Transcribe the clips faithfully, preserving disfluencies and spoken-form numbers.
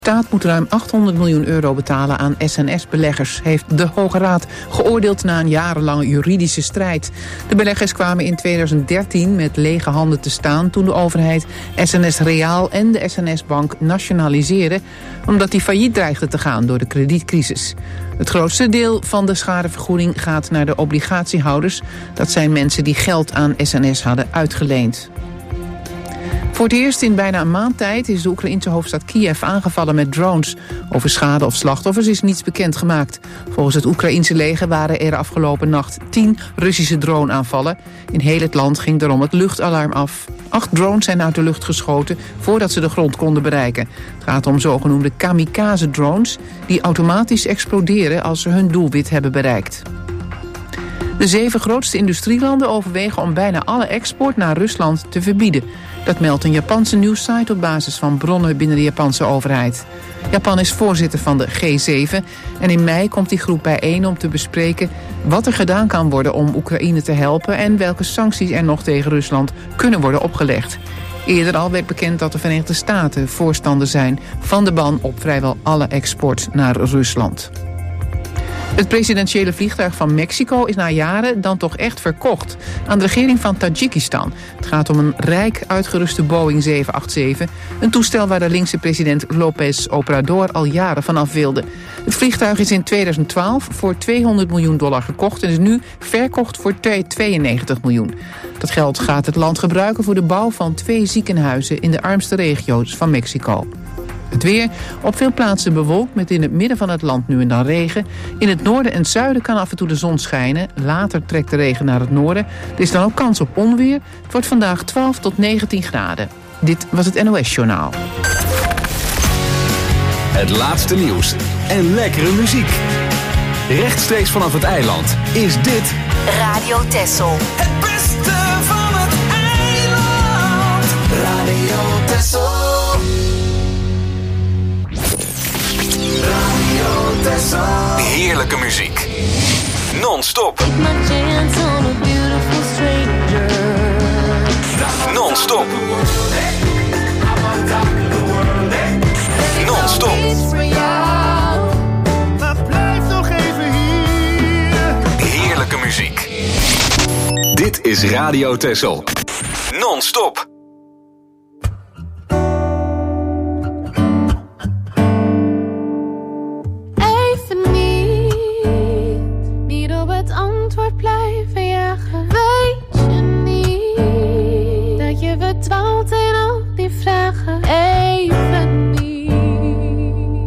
De staat moet ruim achthonderd miljoen euro betalen aan S N S-beleggers, heeft de Hoge Raad geoordeeld na een jarenlange juridische strijd. De beleggers kwamen in tweeduizend dertien met lege handen te staan toen de overheid S N S Reaal en de S N S-bank nationaliseerde, omdat die failliet dreigde te gaan door de kredietcrisis. Het grootste deel van de schadevergoeding gaat naar de obligatiehouders. Dat zijn mensen die geld aan S N S hadden uitgeleend. Voor het eerst in bijna een maand tijd is de Oekraïnse hoofdstad Kiev aangevallen met drones. Over schade of slachtoffers is niets bekendgemaakt. Volgens het Oekraïense leger waren er afgelopen nacht tien Russische droneaanvallen. In heel het land ging daarom het luchtalarm af. Acht drones zijn uit de lucht geschoten voordat ze de grond konden bereiken. Het gaat om zogenoemde kamikaze-drones die automatisch exploderen als ze hun doelwit hebben bereikt. De zeven grootste industrielanden overwegen om bijna alle export naar Rusland te verbieden. Dat meldt een Japanse nieuwssite op basis van bronnen binnen de Japanse overheid. Japan is voorzitter van de G zeven en in mei komt die groep bijeen om te bespreken wat er gedaan kan worden om Oekraïne te helpen en welke sancties er nog tegen Rusland kunnen worden opgelegd. Eerder al werd bekend dat de Verenigde Staten voorstander zijn van de ban op vrijwel alle export naar Rusland. Het presidentiële vliegtuig van Mexico is na jaren dan toch echt verkocht aan de regering van Tajikistan. Het gaat om een rijk uitgeruste Boeing zeven acht zeven, een toestel waar de linkse president López Obrador al jaren vanaf wilde. Het vliegtuig is in tweeduizend twaalf voor tweehonderd miljoen dollar gekocht en is nu verkocht voor tweeënnegentig miljoen. Dat geld gaat het land gebruiken voor de bouw van twee ziekenhuizen in de armste regio's van Mexico. Het weer, op veel plaatsen bewolkt met in het midden van het land nu en dan regen. In het noorden en zuiden kan af en toe de zon schijnen. Later trekt de regen naar het noorden. Er is dan ook kans op onweer. Het wordt vandaag twaalf tot negentien graden. Dit was het N O S-journaal. Het laatste nieuws en lekkere muziek. Rechtstreeks vanaf het eiland is dit Radio Texel. Het beste van het eiland. Radio Texel. Heerlijke muziek. Non-stop. Non-stop. Non-stop. Blijf nog even hier. Heerlijke muziek. Dit is Radio Texel. Non-stop. Blijven jagen. Weet je niet dat je verdwaalt in al die vragen? Even niet.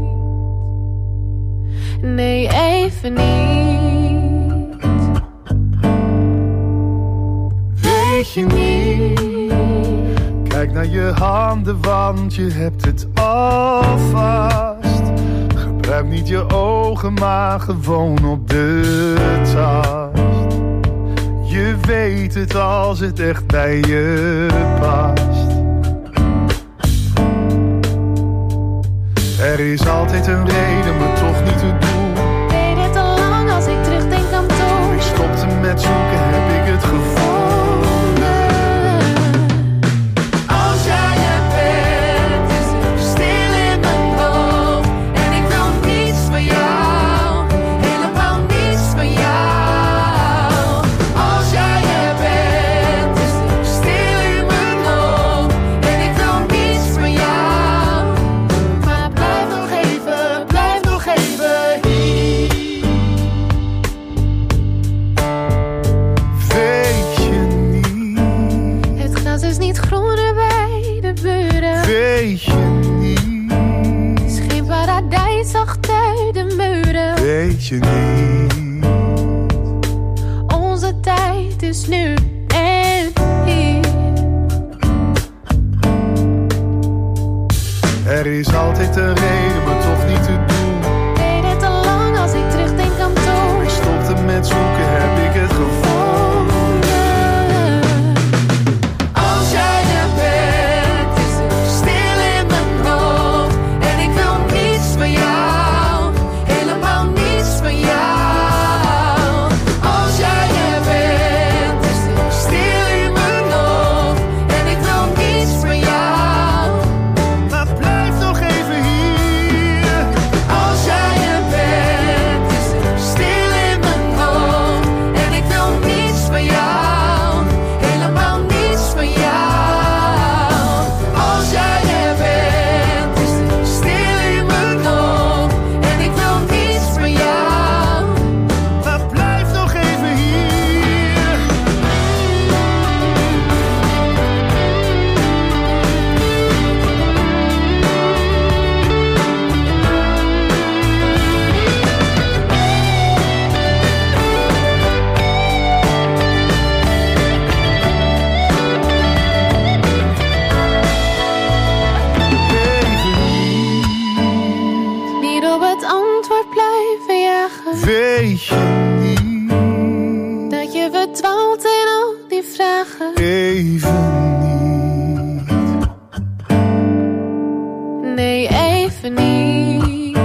Nee, even niet. Weet je niet. Kijk naar je handen, want je hebt het al vast. Gebruik niet je ogen, maar gewoon op de tast. Je weet het als het echt bij je past. Er is altijd een reden, maar toch niet het doel. Deed het al lang als ik terugdenk aan toen. Ik stopte met zoeken, heb ik het gevonden. Als jij er bent, is het stil in mijn hoofd. En ik wil niets van jou, helemaal niets van jou. Als jij er bent, is het stil in mijn hoofd. En ik wil niets van jou. Maar blijf nog even, blijf nog even hier. Weet je niet, Het gras is niet groener bij de buren. weet je niet, Het is geen paradijs achter de muren. weet je niet. Onze tijd is nu en hier. Er is altijd een reden, maar toch niet het doel. Deed het al lang als ik terugdenk aan toen. Ik stopte met zoeken, heb ik het gevonden. Als jij er bent, is het stil in mijn hoofd. En ik wil niets van jou, helemaal niets van jou. Als jij er bent, is het stil in mijn hoofd. En ik wil niets van jou. Maar blijf nog even hier. Weet je niet dat je verdwaalt in al die vragen? even niet? Nee, even niet.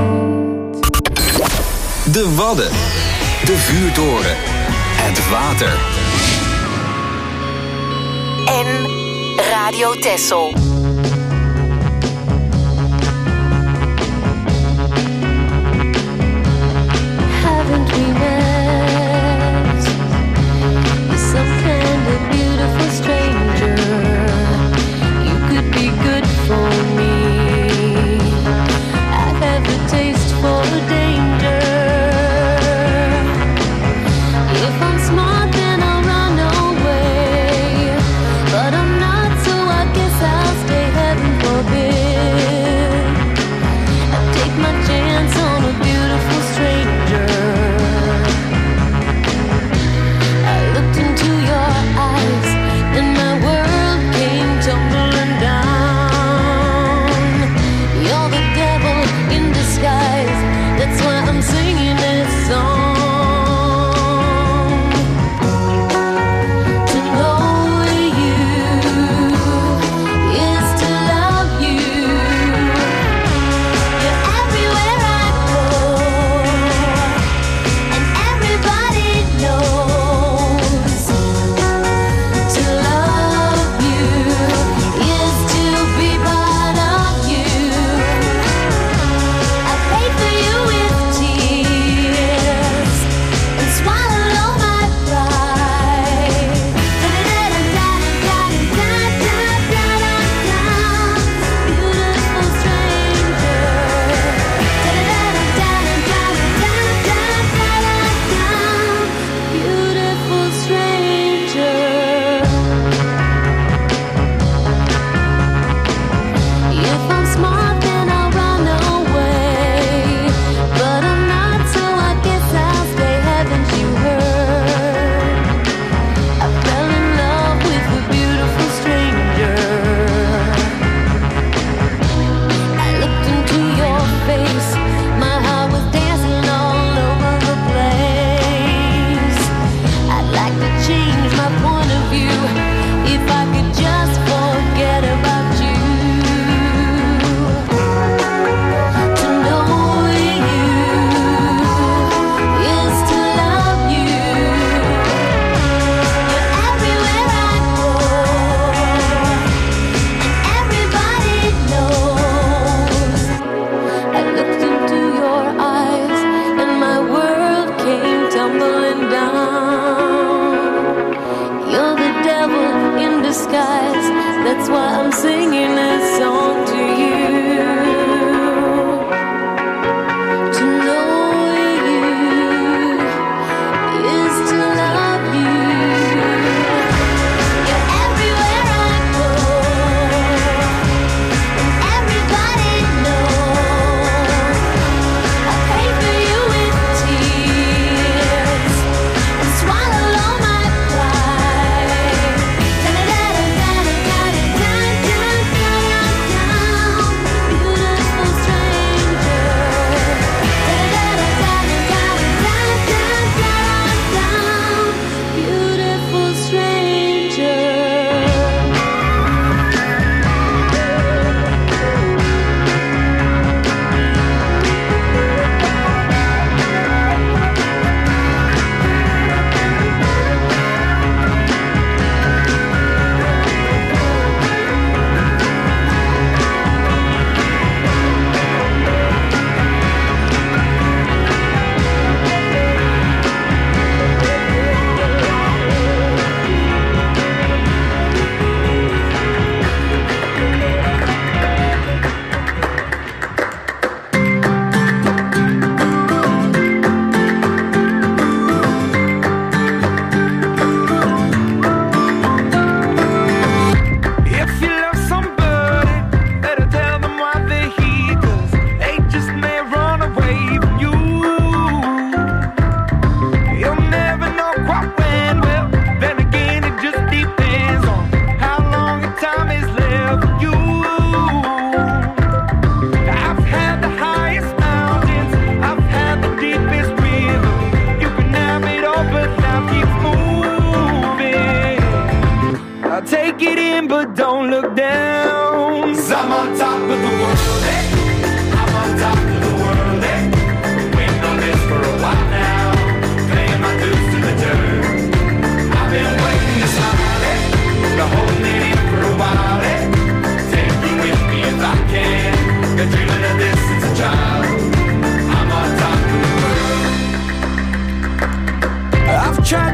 De Wadden. De vuurtoren. Het water. En Radio Texel. Haven't we met? You're some kind of beautiful stranger. You could be good for me. I have a taste for danger. If I'm smart, then I'll run away. But I'm not, so I guess I'll stay, heaven forbid. I take my chance on a beautiful stranger. I looked into your eyes, and my world came tumbling down. You're the devil in disguise, that's why I'm singing this song. To know you is to love you. You're everywhere I go, and everybody knows. To love you is to be part of you. I pray for you with tears and swallow all my pride. Da-da-da-da-da-da-da-da-da-da-da. Beautiful stranger. Da-da-da-da-da-da-da-da-da-da. Beautiful stranger. If I'm smart, then I'll run away. But I'm not, so I guess I'll stay. Haven't you heard? I fell in love with a beautiful stranger. I looked into your face, my heart was dancing all over the place. I'd like to change my point of view if I could just forget about you. To know you is to love you. You're everywhere I go, and everybody knows. I looked into your eyes, and my world came tumbling down. You're the devil in disguise, that's why I'm singing this song to you. To know you is to love you. You're everywhere I go, and everybody knows. I pray for you with tears and swallow all my pride. Da-da-da-da-da-da-da-da-da.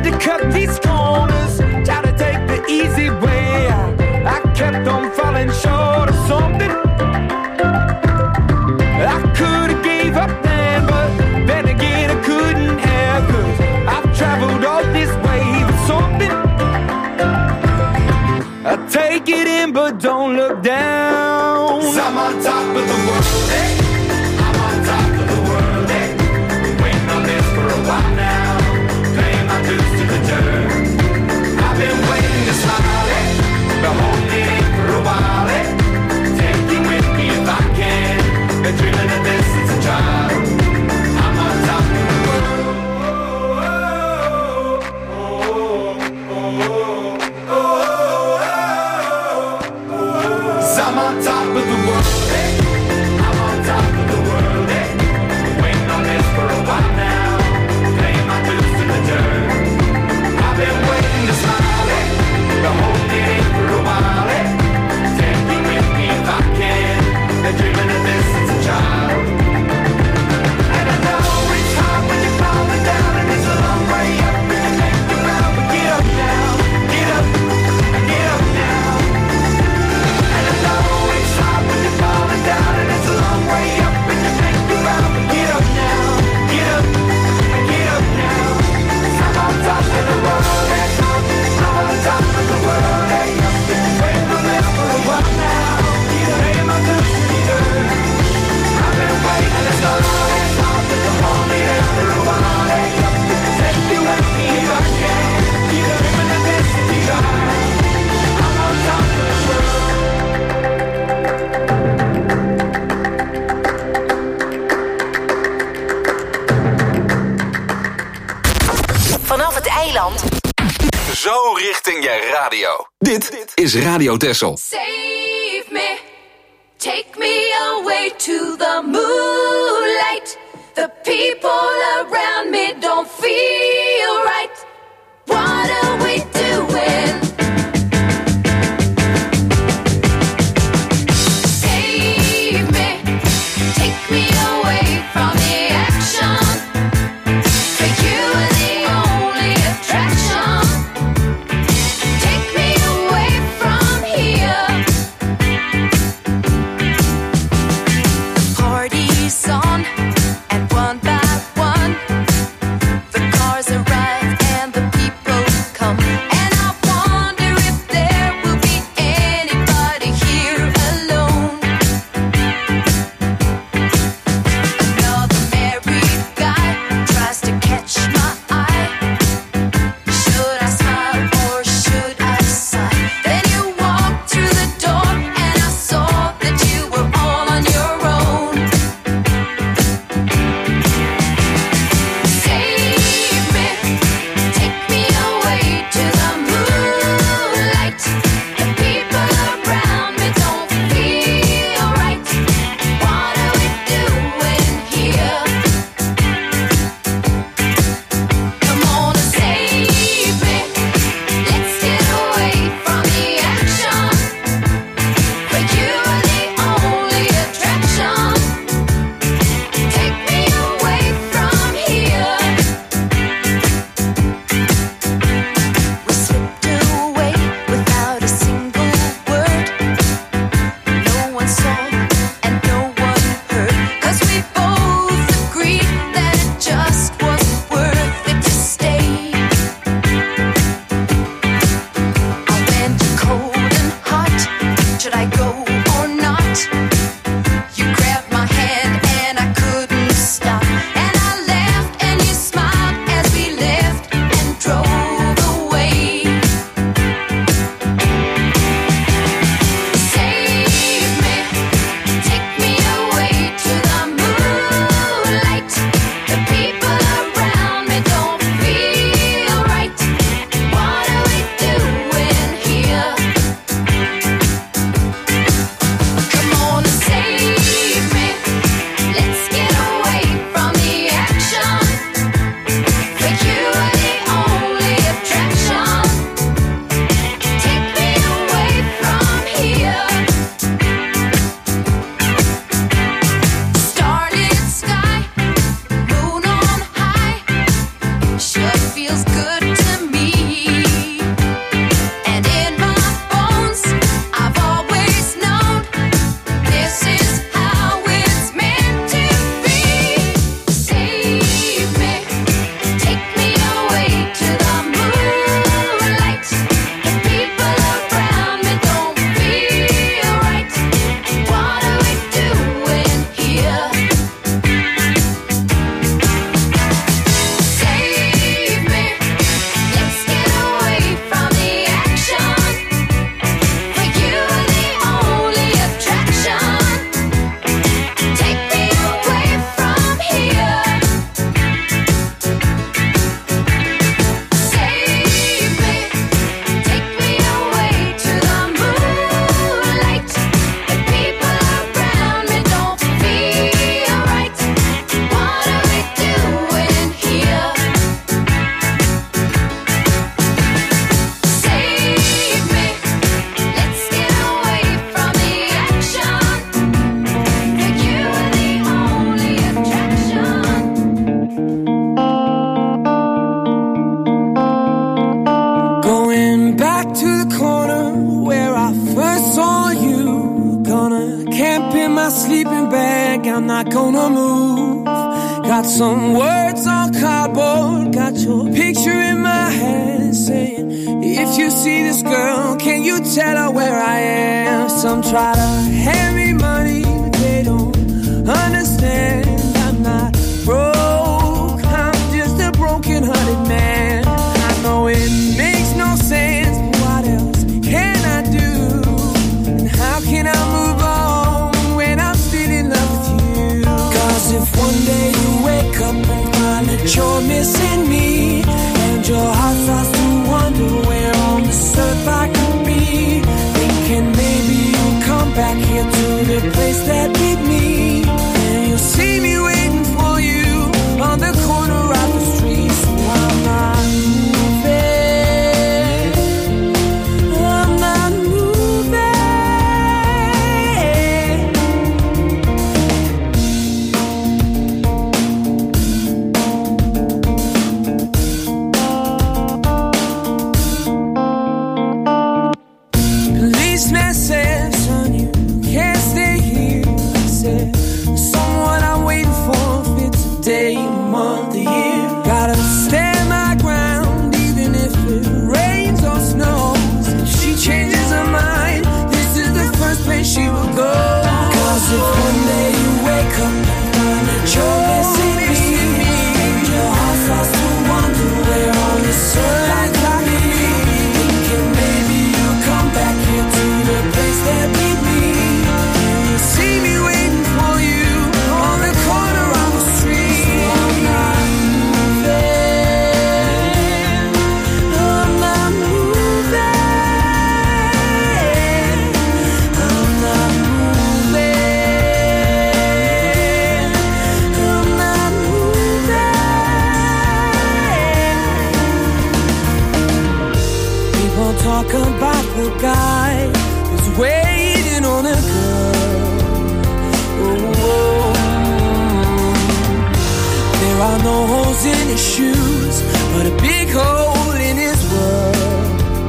to cut these corners, try to take the easy way out. I kept on falling short of something. I could have gave up then, but then again I couldn't have, 'cause I've traveled all this way for something. I take it in, but don't look down. 'Cause I'm on top of the world, eh? I'm on top of the world, eh? Waiting on this for a while now. Paying my dues to the dirt. I've been waiting to smile, eh? Been holding it for a while, eh? Take it with me if I can. Been dreaming of this since a child. I'm on top of the world. I'm on top of the world, eh? I'm on top of the world, eh? Waiting on this for a while now. Paying my dues to the dirt. I've been waiting to smile, eh? Been holding it for a while, eh? Take me with me if I can. Been dreaming of this since a child. And I know it's hard when you're falling down, and it's a long way up and you make you round. But get up now, get up, get up now. And I know it's hard when you're falling down, and it's a long way up and you make you round. But get up now, get up, get up now. 'Cause I'm on top of the world, eh? I'm on top of the world, eh? Waiting on this for a while now. Paying my dues to the dirt. I've been waiting this long, it's hard to hold me there for a while, eh? Take you with me if I can. Dreaming of this in the dark. I'm on top of the world. Vanaf het eiland. Zo richting je radio. Dit is Radio Texel. Save me, take me away to the moonlight. The people around me don't feel right. What are we doing? Save me, take me away from the action. For you are the only attraction. Take me away from here. The party's on, and one by one, the cars arrive and the people come. And I wonder if there will be anybody here alone. Another married guy tries to catch my eye. Should I smile or should I sigh? Then you walked through the door and I saw that you were all on your own. not gonna move. Got some words on cardboard, got your picture in my hand, saying, if you see this girl, can you tell her where I am? Some try to hand me money, but they don't understand. I'm not broke, I'm just a broken-hearted man. I know it makes no sense, but what else can I do? And how can I move on when I'm still in love with you? Cause if one day you wake up and find that you're missing me, and your heart starts to wonder where on this earth I could be, thinking maybe you'll come back here to the place that beat me, and you'll see me waiting for you on the corner of the street. So I'm not moving, I'm not moving. Policeman said, son, you can't stay here. I said, someone I'm waiting for, if it's a day, a month, a year. Gotta stand my ground, even if it rains or snows. If she changes her mind, this is the first place she will go. Cause if one day you wake up and find that you're missing me, and your heart starts to wonder where all this earth I could be, thinking maybe you'll come back here to the place that beat me, and you'll see me waiting for you on the corner of the street. So I'm not moving, I'm not moving, I'm not moving, I'm not moving. People talk about the guy who's waiting on a girl. Oh, there are no holes in his shoes, but a big hole in his world.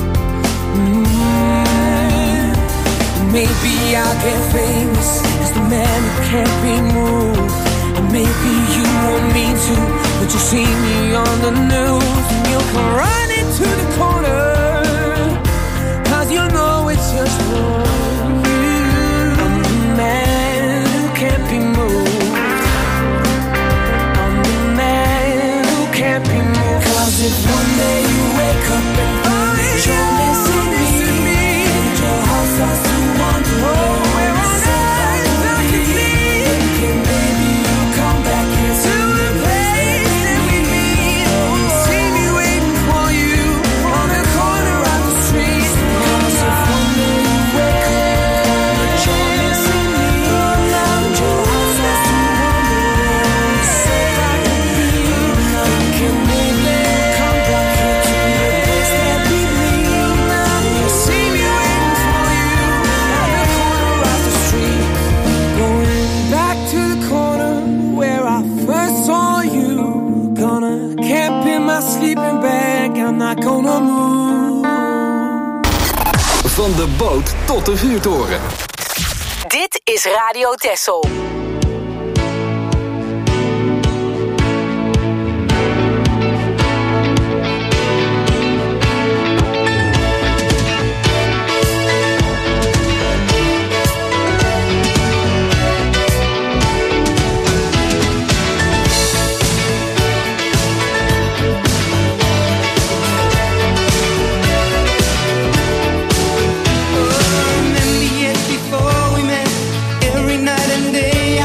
Mm. Maybe I'll get famous as the man who can't be moved, and maybe you want me to, but you see me on the news, and you'll come running to the corner, cause you know it's just for you. I'm the man who can't be moved, I'm the man who can't be moved. Cause if one day you wake up and find that you're missing me, and your heart starts to wonder where on earth I could be, thinking maybe you'll come back here to the place that we meet, and see me waiting for you on the corner of the street. Cause if one day you wake up and you're missing me, and your heart starts to wonder where on this earth I could be, thinking maybe you'll come back here to the place that beat me, and you'll see me waiting for you on the corner of the street. Going back to the corner where I first saw you, gonna camp in my sleeping bag, I'm not gonna move. Van de boot tot de vuurtoren. Dit is Radio Texel. Remember years before we met, every night and day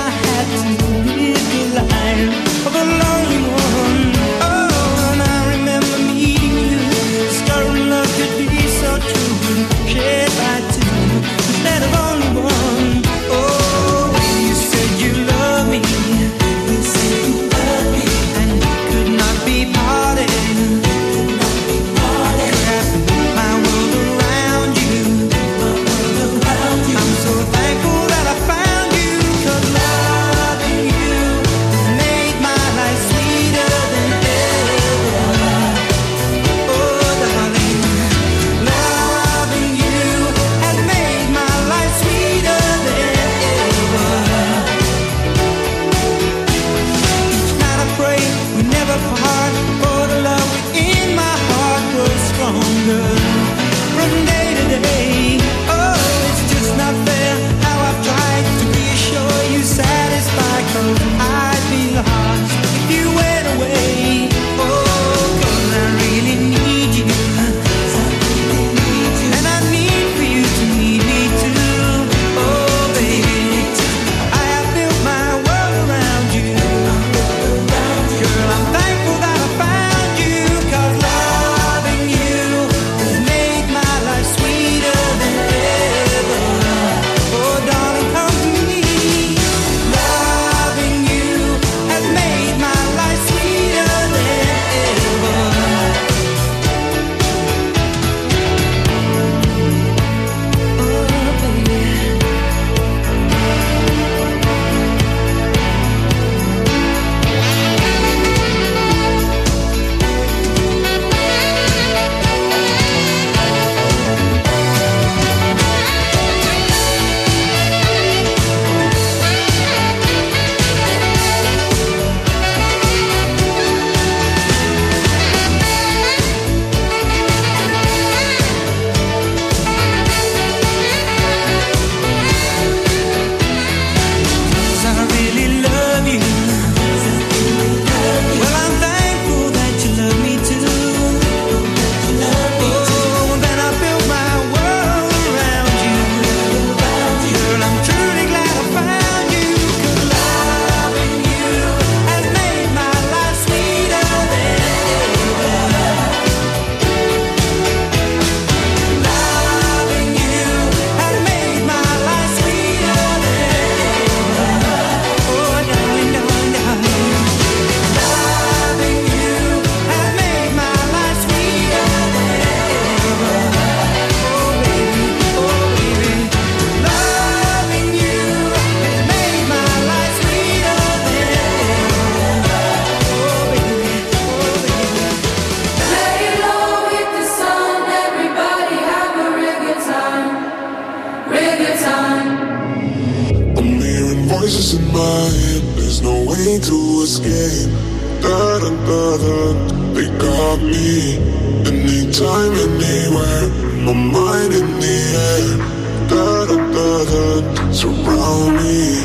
there's no way to escape. Da da da da, they got me. Anytime, anywhere, my mind in the air. Da da da da, surround me.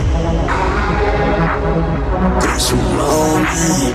They surround me.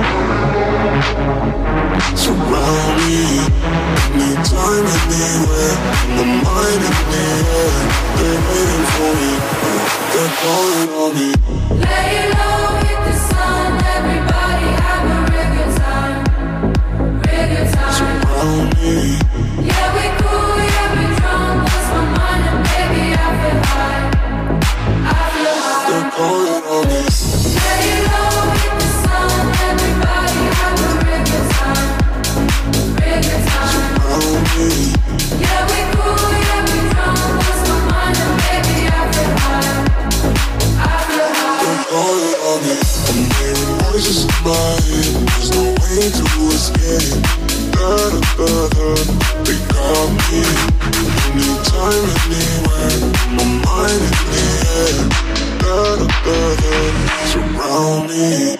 Surround me. Anytime, anywhere, my mind in the air. They're waiting for me. They're calling on me. Lay low, hit the sun, everybody have a real good time, real good time. Surround me. Yeah, we cool, yeah, we drunk, lost my mind and baby I feel high, I feel high. They're calling on me. Lay low, hit the sun, everybody have a real good time, real good time. Surround me. Yeah, we cool, yeah, we drunk, lost my mind and baby I feel high, I feel high. They're calling on me. I'm hearing voices in my head. There's no way to escape. Da da da da, they got me. Anytime, anywhere, my mind in the air. Da da da da, surround me.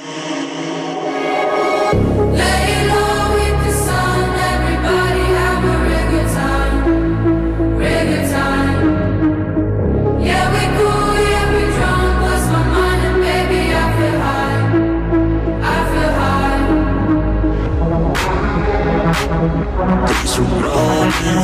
Lay low, hit the sun, everybody have a real good time, real good time. Yeah, we cool, yeah, we drunk, lost my mind and baby I feel high, I feel high. They surround me.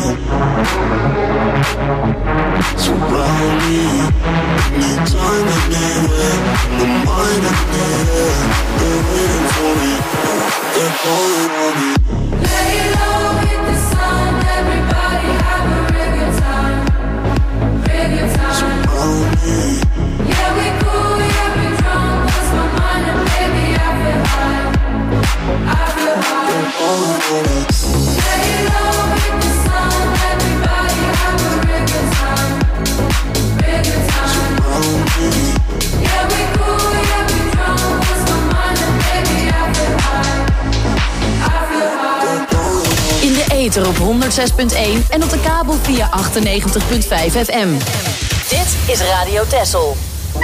Surround me. Anytime, anywhere, my mind in the air. They're waiting for me. They're calling on me. Lay low, hit the sun, everybody have a real good time, real good time. Surround me. Yeah, we cool, yeah, we drunk, lost my mind and baby I feel high, I feel high. They're calling on me. Lay low, hit the sun, everybody have a real good time, real good time. Surround me. Yeah, we cool, yeah, we drunk, lost my mind and baby I feel high, I feel high. They're calling on me. In de ether op honderdzes punt één en op de kabel via achtennegentig punt vijf F M. Dit is Radio Texel.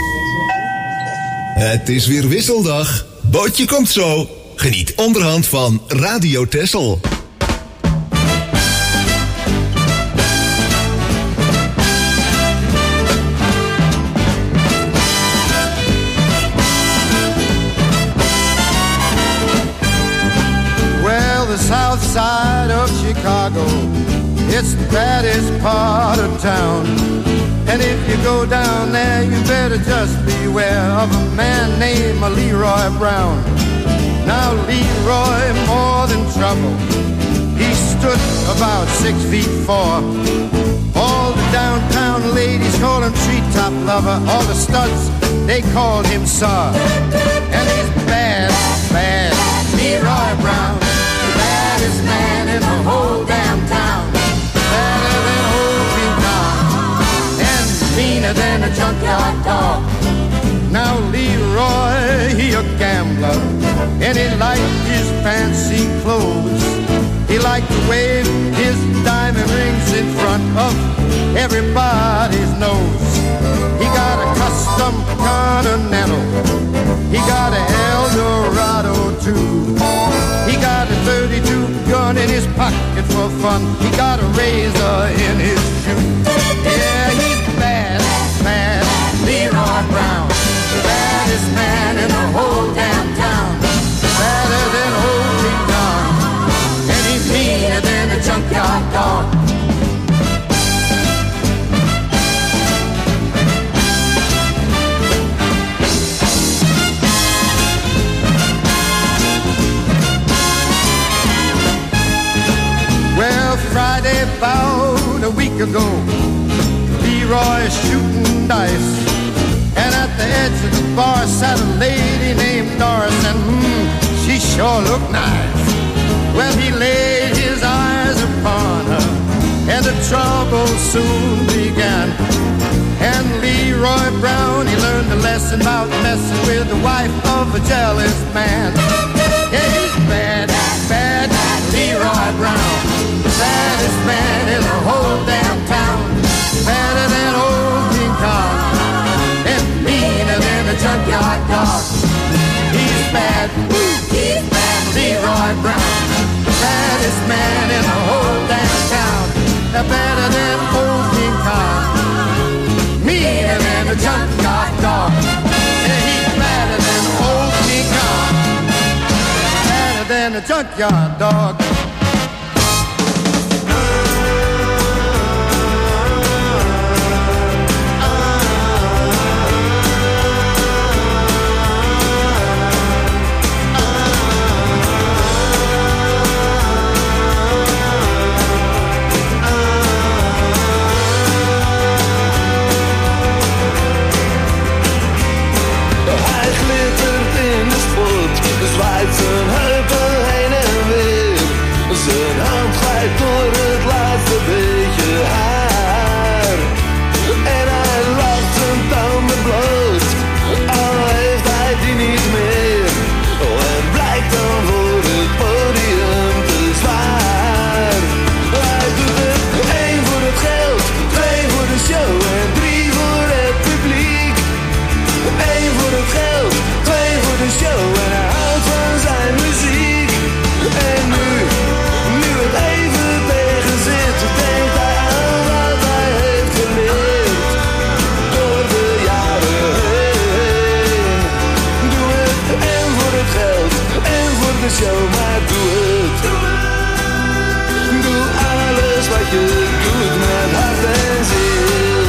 Het is weer wisseldag. Bootje komt zo. Geniet onderhand van Radio Texel. Well, the south side of Chicago, it's the baddest part of town. And if you go down there, you better just beware of a man named Leroy Brown. Now Leroy, more than trouble, he stood about six feet four. All the downtown ladies call him treetop lover. All the studs, they called him Sir. And he's bad, bad, Leroy Brown, the baddest man in the whole damn town. Better than old King Kong, and meaner than a junkyard dog. Now Leroy, he a gambler, and he liked his fancy clothes. He liked to wave his diamond rings in front of everybody's nose. He got a custom Continental, he got a Eldorado too. He got a thirty-two gun in his pocket for fun. He got a razor in his shoe. Yeah, he's bad, bad, Leroy Brown, the baddest man in the whole damn town. Badder than old King Kong, and he's meaner than a junkyard dog. Well, Friday about a week ago, Leroy's shooting dice, and at the edge of the bar sat a lady named Doris, and hmm, she sure looked nice. Well, he laid his eyes upon her, and the trouble soon began. And Leroy Brown, he learned a lesson about messing with the wife of a jealous man. Yeah, he's bad, bad, Leroy Brown, the baddest man in the whole damn town. Better than old King Kong, and meaner than a junkyard dog. bad. He's bad, Leroy Brown. The baddest man in the whole damn town. They're better than old King Kong. Meaner than a junkyard dog. And he's better than old King Kong. Better than a junkyard dog. Zwaait zijn heupen heen en weer. Zijn hand glijdt door het laatste beetje haar. En hij lacht zijn tanden bloot, al heeft hij die niet meer. Oh, en blijkt dan voor het podium te zwaar. Hij doet het één voor het geld, twee voor de show en drie voor het publiek. Eén voor het geld, twee voor de show en hij houdt van zijn muziek. En nu, nu het even tegen zit, denkt hij aan wat hij heeft geleerd. Door de jaren heen. Doe het en voor het geld en voor de show, maar doe het. Doe alles wat je doet met hart en ziel.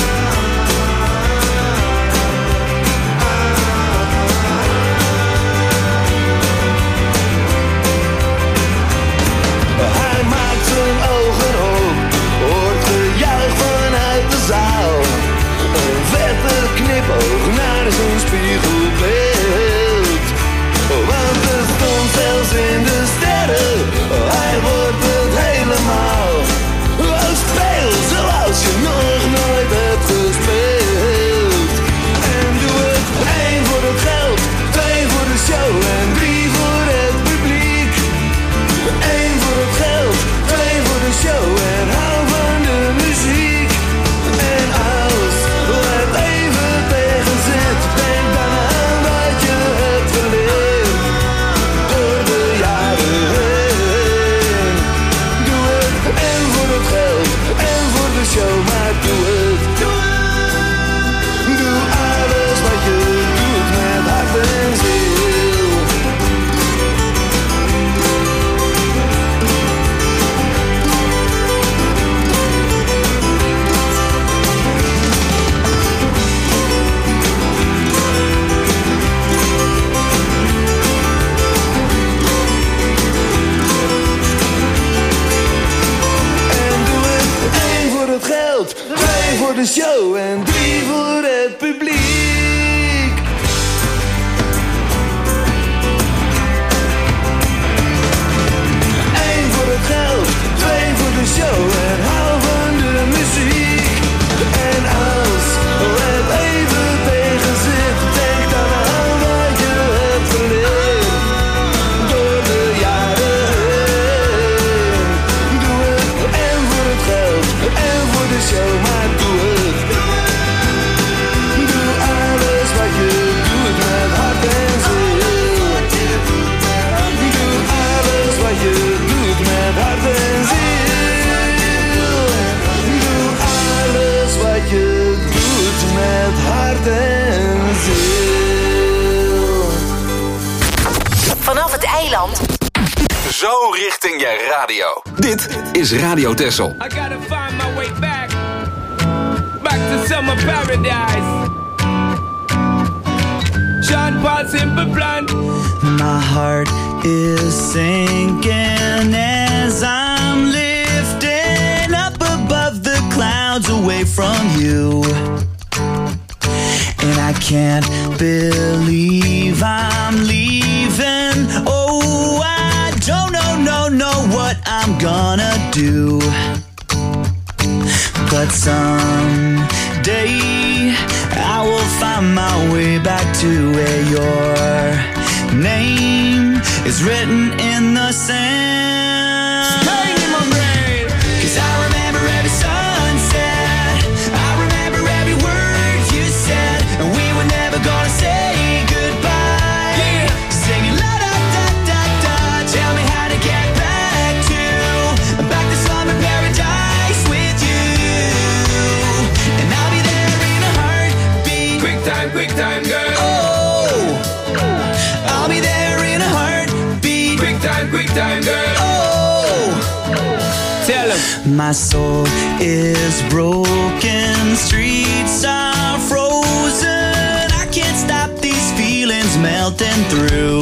Hij maakt zijn ogen op, hoort gejuich vanuit de zaal. Een vette knipoog naar zijn spiegelbeeld. Want het stond zelfs in de sterren, hij wordt het helemaal. Oh, speel zoals je nog nooit hebt gespeeld. En doe het één voor het geld, twee voor de show en drie voor het publiek. Eén voor het geld, twee voor de show en hou van de muziek. En als het even tegen zit, denk dan aan wat je hebt geleerd. Door de jaren heen. Doe het en voor het geld en voor de show, maar doe het. Doe alles wat je doet met hart en ziel. Geld, twee voor de show en drie voor het publiek. Eén voor het geld, twee voor de show en hou van de muziek. En als het even tegen zit, denk dan aan wat je hebt geleerd. Door de jaren heen. Doe het en voor het geld en voor de show, maar doe het. Doe alles wat je doet met hart en ziel. Doe alles wat je doet met hart en ziel. Doe alles wat je doet met hart en ziel. Vanaf het eiland. Zo richting je radio. Dit is Radio Texel. I gotta find my way back, back to summer paradise. Sean Paul Simple Plan. My heart is sinking as I'm lifting up above the clouds away from you. And I can't believe I'm leaving. Oh, I don't know, no, know what I'm gonna do. But someday I will find my way back to where your name is written in the sand. Pain in my brain. 'Cause I remember every sunset, I remember every word you said, and we were never gonna say goodbye. Yeah. Singing time, girl. Oh, tell him. My soul is broken, streets are frozen. I can't stop these feelings melting through.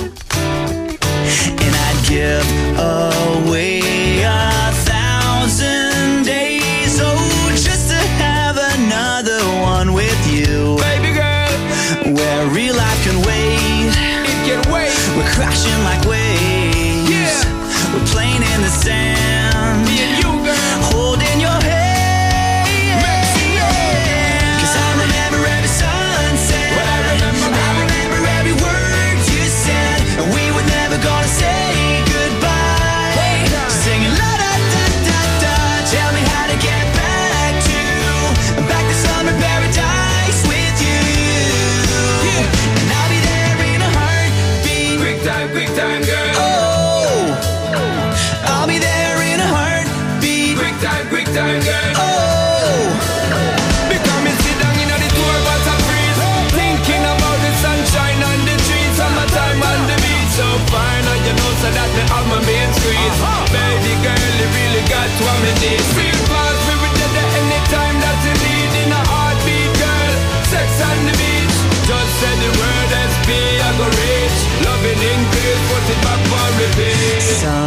And I'd give away a thousand days, oh, just to have another one with you. Baby girl, where real life can wait. It can wait. We're crashing like waves. Yeah. We're playing in the sand. Me and you, girl. Holding your hand. Yeah. Cause I remember every sunset. What I remember, I remember every word you said. And we were never gonna say goodbye. Singing la da da da da. Tell me how to get back to back to summer paradise with you. Yeah. And I'll be there in a heartbeat. Quick time, quick time, girl. Oh, I'll be there in a heartbeat. Quick time, quick time, girl. Oh, Because me sit down in the tour bus and freeze, thinking about the sunshine on the trees, summertime on the beach. So fine, and you know so that me have my main squeeze. Baby girl, you really got what me need. Real fast, we will get there anytime that you need. In a heartbeat, girl, sex on the beach. Just say the word S P, I go reach. Loving increase, put it back for repeat.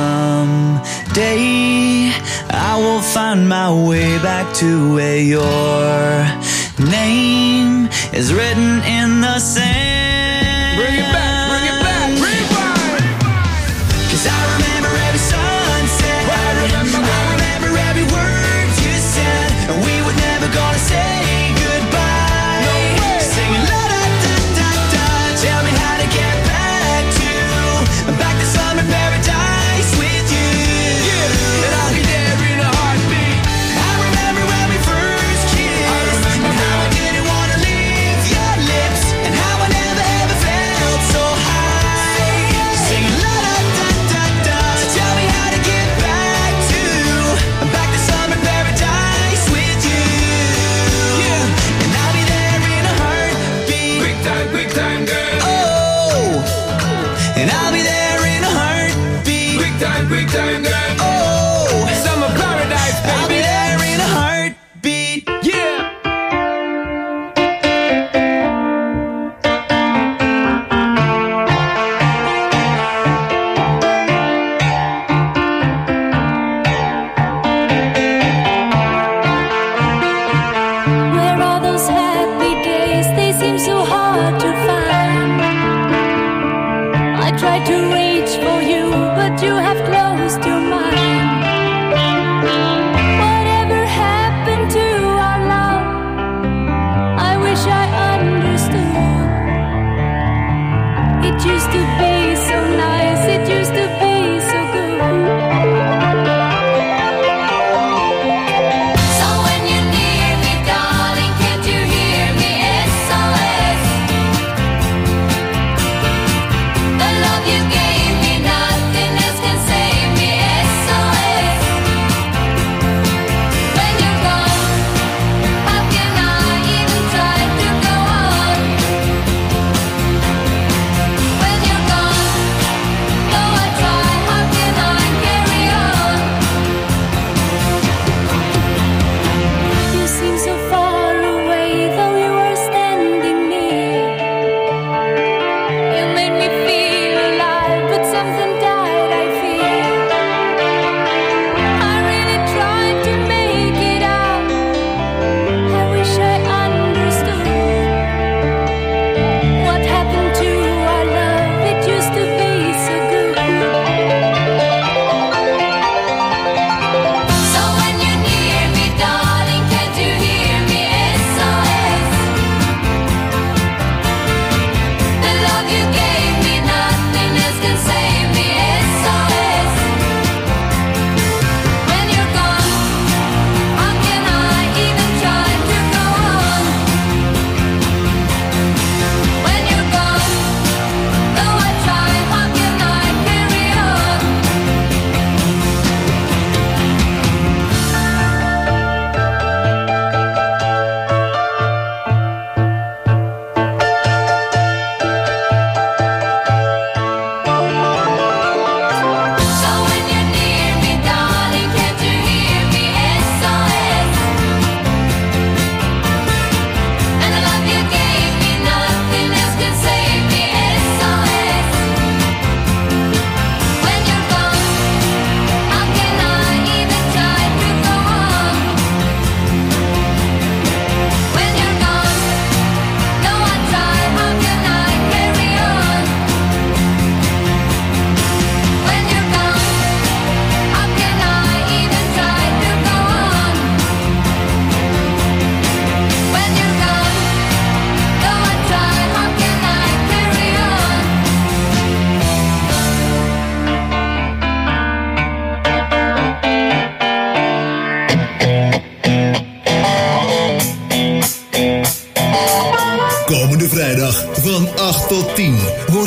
someday I will find my way back to where your name is written in the sand. Bring it back, bring it back, rewind. Cause I remember every sunset. What I remember, I remember every word you said. And we were never gonna say goodbye. No way. Singing la da da da da. Tell me how to get back to back to summer paradise with you. Yeah, and I'll be there in a heartbeat. I remember when we first kissed. I remember and how I now. didn't wanna leave your lips. And how I never ever felt so high. Singing la da da da da. So tell me how to get back to back to summer paradise with you. Yeah. And I'll be there in a heartbeat. Quick time, quick time, girl. Oh, and I'll be there in a heartbeat. Quick time, quick time, girl. Oh, Summer paradise, I'll be baby. there in a heartbeat. Yeah. Where are those happy days? They seem so hard to find. I tried to reach for you, but you have closed your mind.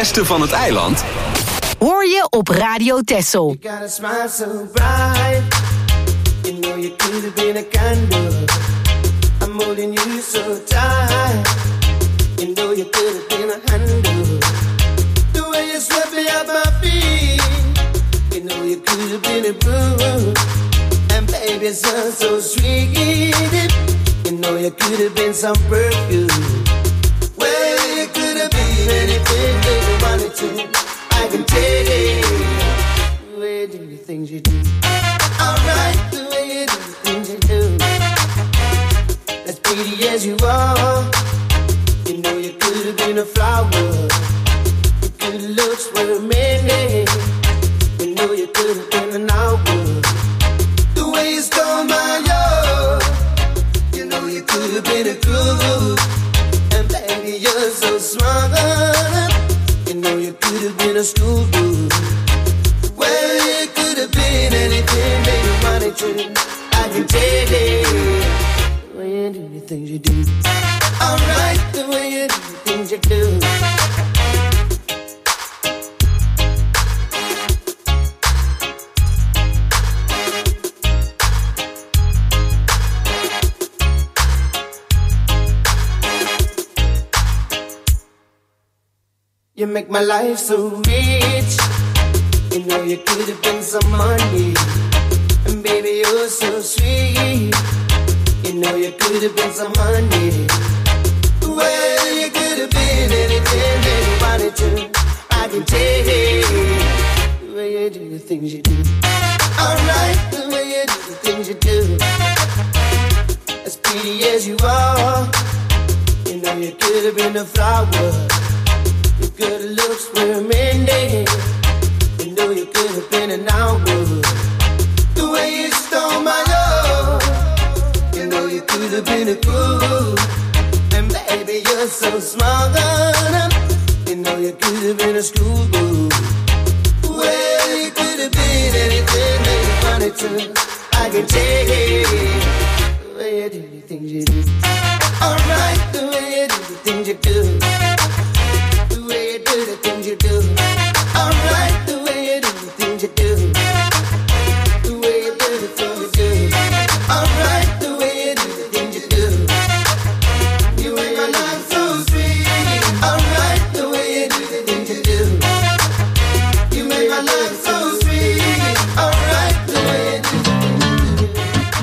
beste van het eiland hoor je op Radio Texel. You got a smile so bright. You know you could have been a candle. I'm holding you so tight. You know you could have been a handle. The way you swept me off my feet. You know you could have been a broom. And baby, it's so, so sweet. You know you could have been some perfume. Well, you could have been anything that you wanted to. I can take it. The way you do the things you do. Alright, the way you do the things you do. As pretty as you are. You know you could have been a flower. Your good looks were many. You know you could have been an hour. The way you stole my heart. You know you could have been a groove. And baby, you're so smart. You know you could have been a school dude. Well, you could have been anything that you wanted to. I can take it. The way you do the things you do. Alright, the way you do the things you do. You make my life so rich. You know you could have been some money. And baby, you're so sweet. You know you could have been some honey. Well, you could have been anything that you wanted to. I can take it. The way you do the things you do. Alright, the way you do the things you do. As pretty as you are. You know you could have been a flower. Your good looks were mending. You know you could have been an hour. The way you stole my love. You know you could have been a fool. And baby, you're so smart. You know you could have been a schoolboy. Well, you could have been anything that you wanted to. I can take it. The way you do the things you do. Alright, the way you do the things you do. The way you do the things you do. Alright, the way you do the things you do. The way you do the things you do. Alright, the way you do the things you do. You make my life so sweet. Alright, the way you do the things you do. You make my life so sweet. Alright, the way you do the things you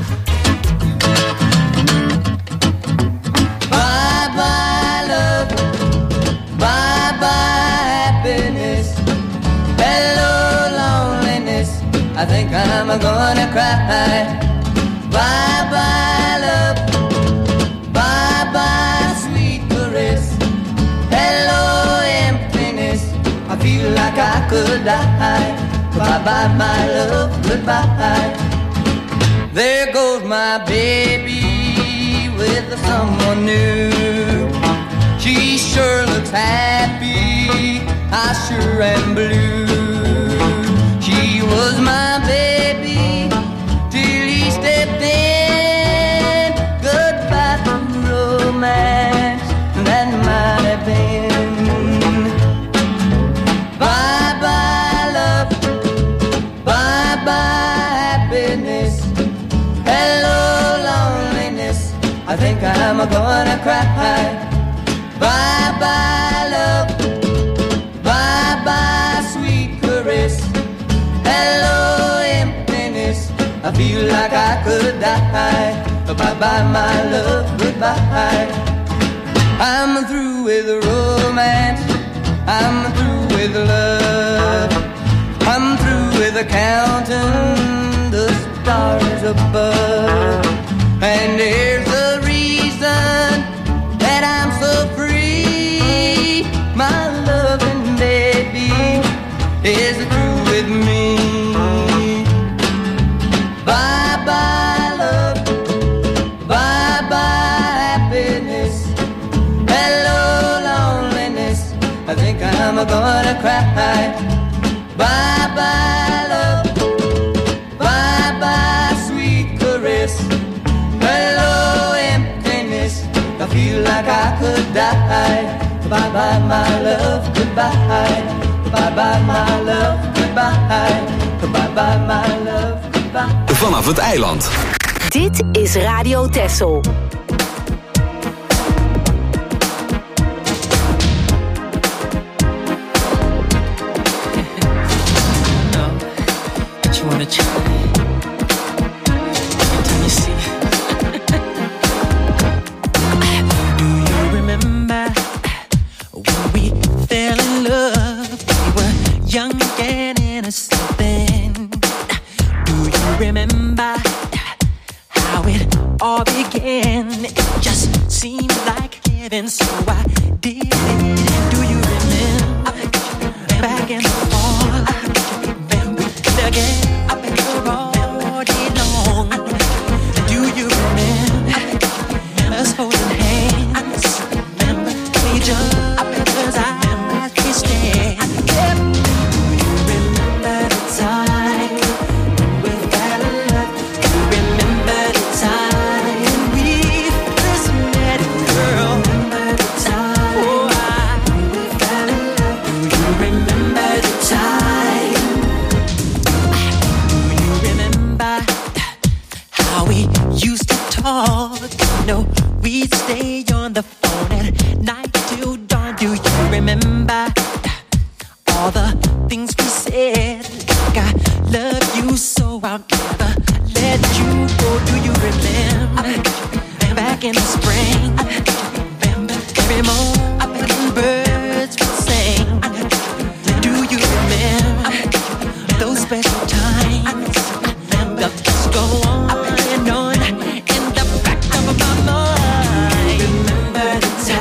do. Bye bye love. Bye bye happiness. Hello loneliness. I think I'm gonna cry. Bye bye love. Bye bye sweet caress. Hello emptiness. I feel like I could die. Bye bye my love. Goodbye. There goes my baby with someone new. She sure looks happy, I sure am blue. She was my baby till he stepped in. Goodbye to romance, that might have been. Bye bye love, bye bye happiness. Hello loneliness, I think I'm gonna cry. Bye bye love, bye bye sweet caress. Hello emptiness, I feel like I could die. Bye bye my love, goodbye. I'm through with romance, I'm through with love. I'm through with counting the stars above. And there's a reason that I'm so free. My loving baby is through with me. Bye bye love, bye bye happiness. Hello loneliness, I think I'm gonna cry. Bye bye love, bye bye sweet caress. Hello emptiness, I feel like I could die. Goodbye, bye, my love, goodbye. Goodbye, bye, my love, goodbye. Goodbye, bye, my love, goodbye. Vanaf het eiland. Dit is Radio Texel. Wanna try every time you see do you remember when we fell in love? We were young and innocent then. Do you remember how it all began? It just seemed like heaven, so I did it. Do you remember back in the fall when we did again? We'd stay on the phone at night till dawn. Do you remember all the things we said? Like I love you so I'll never let you go. Do you remember back in the spring? Every morning birds would sing. Do you remember those special times? The kiss go on and on in the back of my mind. Remember the time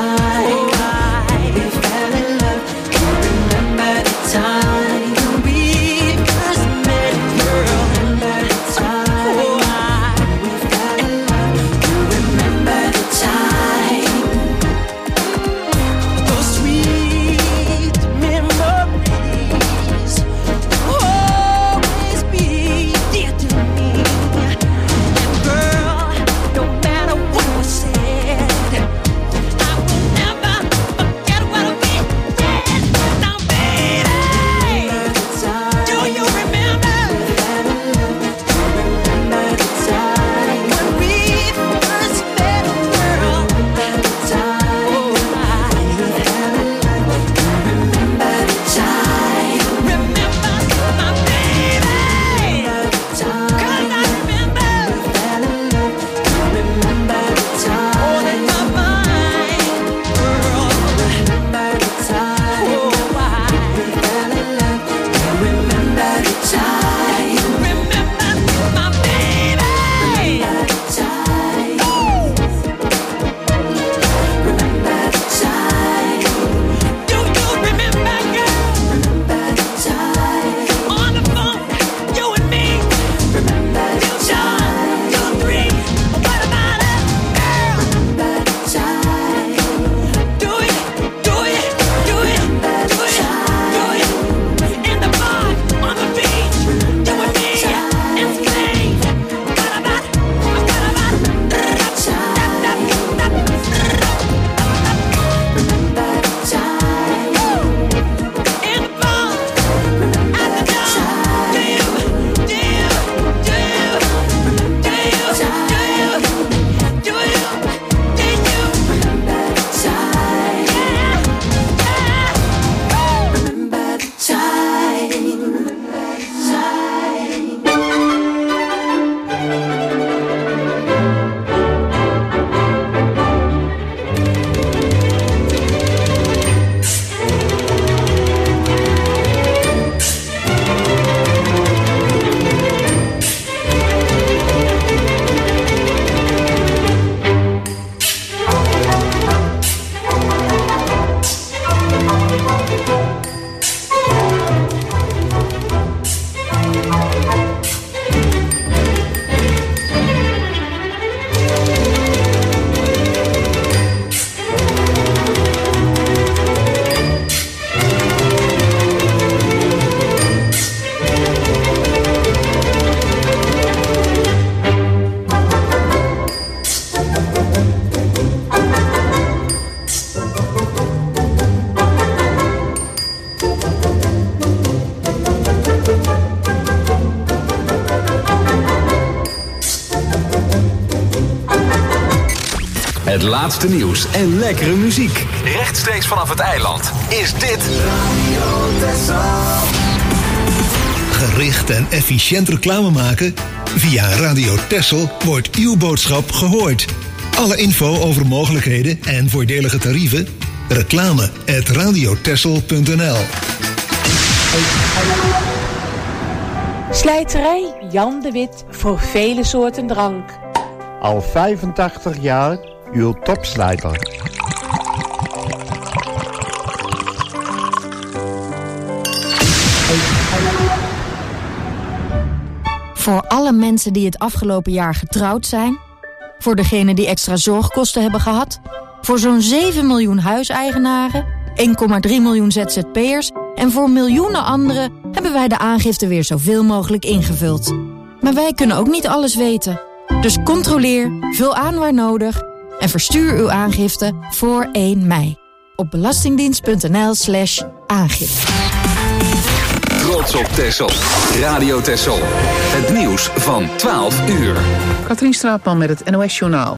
Het laatste nieuws en lekkere muziek. Rechtstreeks vanaf het eiland is dit Radio Texel. Gericht en efficiënt reclame maken? Via Radio Texel wordt uw boodschap gehoord. Alle info over mogelijkheden en voordelige tarieven? Reclame at radiotexel punt n l. Slijterij Jan de Wit voor vele soorten drank. Al vijfentachtig jaar uw topslijter. Voor alle mensen die het afgelopen jaar getrouwd zijn. Voor degenen die extra zorgkosten hebben gehad. Voor zo'n zeven miljoen huiseigenaren. één komma drie miljoen Z Z P'ers. En voor miljoenen anderen hebben wij de aangifte weer zoveel mogelijk ingevuld. Maar wij kunnen ook niet alles weten. Dus controleer, vul aan waar nodig en verstuur uw aangifte voor één mei. Op belastingdienst punt n l slash aangifte. Trots op Texel. Radio Texel. Het nieuws van twaalf uur. Katrien Straatman met het N O S Journaal.